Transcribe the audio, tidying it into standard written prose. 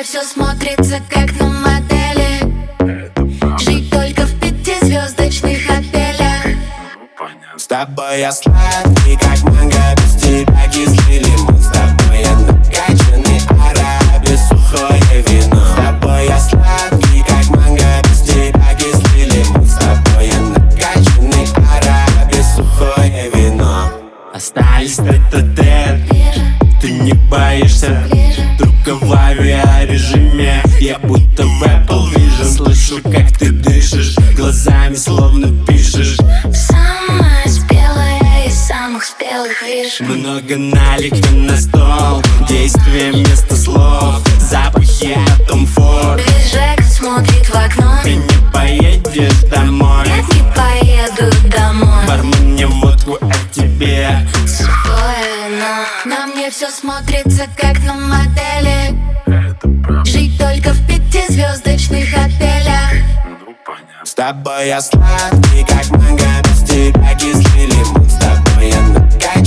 мне все смотрится как на модели. Жить только в 5-звездочных отелях. С тобой я сладкий, как манго, без тебя кислый лимон. С тобой я накачанный арабе, сухое вино. С тобой я сладкий, как манго, без тебя кислый лимон. С тобой я накачанный арабе, сухое вино. Остались тет-а-тет, ты не боишься? Только в авиарежиме, я будто в Apple Vision. Слышу, как ты дышишь, глазами словно пишешь. Самая спелая из самых спелых вишен. Много налика на стол, действие вместо слов. Запахи от Tom Ford. Весь Жека смотрит в окно. Ты не поедешь домой? Нет, не поеду домой. Бармен мне водку, а тебе сухое вино. На мне все смотрится как на модели. Жить только в 5-звездочных отелях. С тобой я сладкий, как манго, без тебя кислый лимон. С тобой я накачанный